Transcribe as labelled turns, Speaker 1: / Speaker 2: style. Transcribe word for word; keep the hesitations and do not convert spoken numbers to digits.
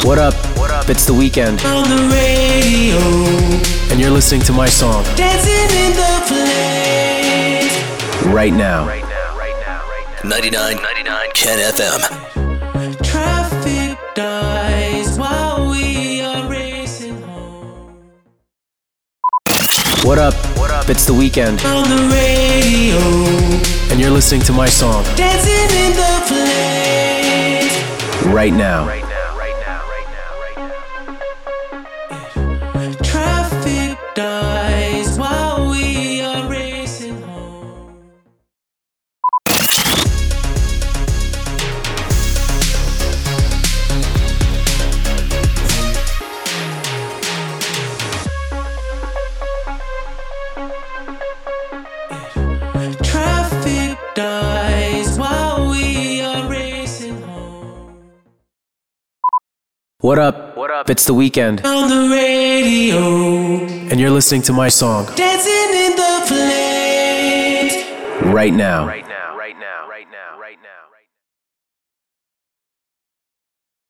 Speaker 1: What up? What up? It's the weekend.
Speaker 2: On the radio.
Speaker 1: And you're listening to my song.
Speaker 2: Dancing in the flames.
Speaker 1: Right now.
Speaker 3: Right now, right now, right now. ninety-nine, ninety-nine, Ken F M.
Speaker 2: Traffic dies while we are racing home.
Speaker 1: What up? What up? It's the weekend.
Speaker 2: On the radio.
Speaker 1: And you're listening to my song.
Speaker 2: Dancing in the flames.
Speaker 1: Right now.
Speaker 3: Right now, right now, right now, right now.
Speaker 2: Traffic dies while we are racing home. Traffic dies while we are racing home.
Speaker 1: What up? What up? It's the weekend.
Speaker 2: On the radio.
Speaker 1: And you're listening to my song.
Speaker 2: Dancing in the flames.
Speaker 1: Right now.
Speaker 3: Right now, right now, right now, right now.